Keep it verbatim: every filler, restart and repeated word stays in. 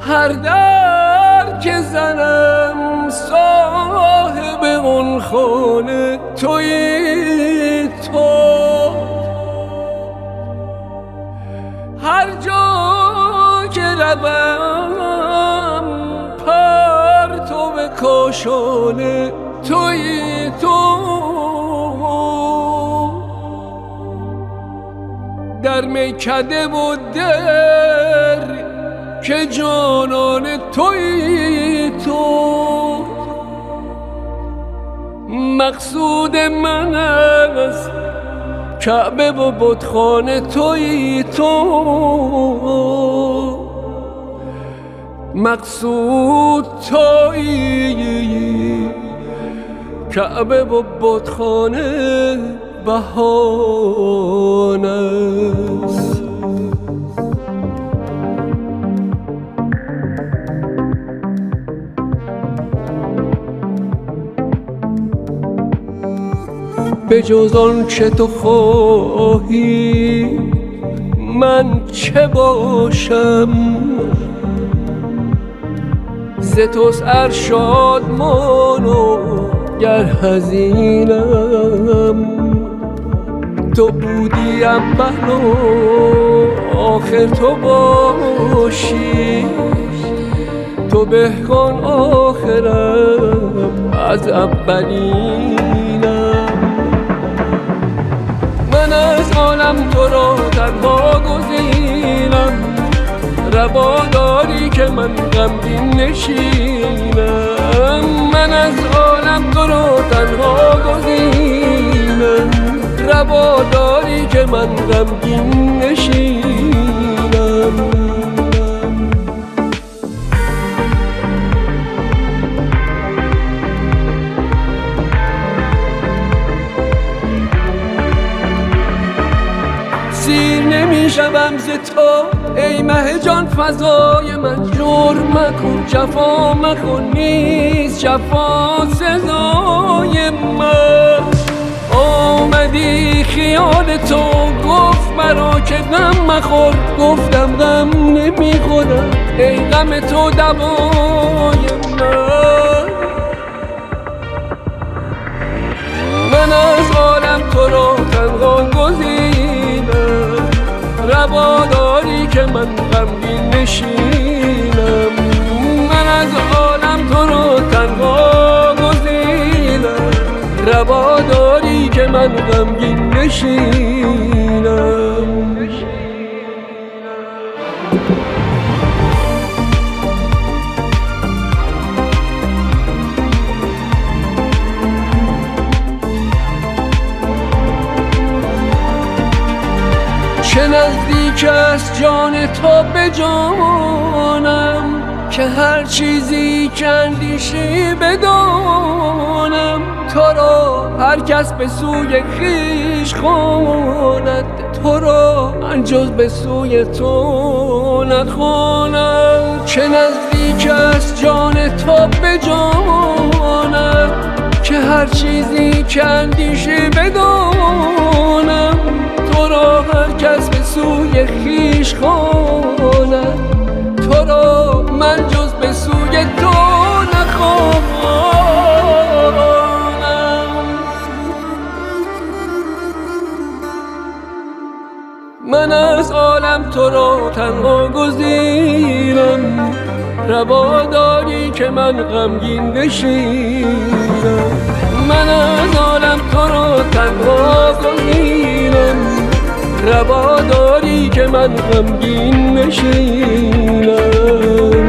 هر در که زنم صاحب اون خانه تویی تو. هر جا که روم پرتو کاشانه تویی تو. در میکده و در که جانان تویی تو. مقصود من از کعبه و بتخانه تویی تو. مقصود تویی، کعبه و بتخانه بهانه است. به جز آن چه تو خواهی من چه باشم؟ ز توست ارشادمان و گر حزینم. تو بودی اول و آخر تو باشی. تو به کن آخرم از اولینم. من از عالم تو را تنها گزینم. روا داری که من غمگین نشینم. من از عالم تو را تنها گزینم. روا داری که من غمگین نشینم. سیر نمی شوم ز تو ای مه جان فضای من. جرم مکن جفا مکن نیست جفا سزای من. آمدی خیال تو گفت مرا که غم مخور. گفتم غم نمی خورم ای غم تو دوای من. من از عالم تو را تنها گزینم. روا داری که من غمگین نشینم. من از عالم تو را تنها گزینم. روا داری که من غمگین نشینم. چه نزدیک است جان تو به جانم که هر چیزی که اندیشی بدانم. تو را هر کس به سوی خویش خواند. تو را من جز به سوی تو نخوانم. چه نزدیک است جان تو به جانم که هر چیزی که اندیشی بدانم. تو را هر کس به سوی خویش خواند. تو را من جز به سوی تو نخوانم. من از عالم تو را تنها گزینم. روا داری که من غمگین نشینم. من از عالم تو را تنها گزینم. روا داری که من غمگین نشینم.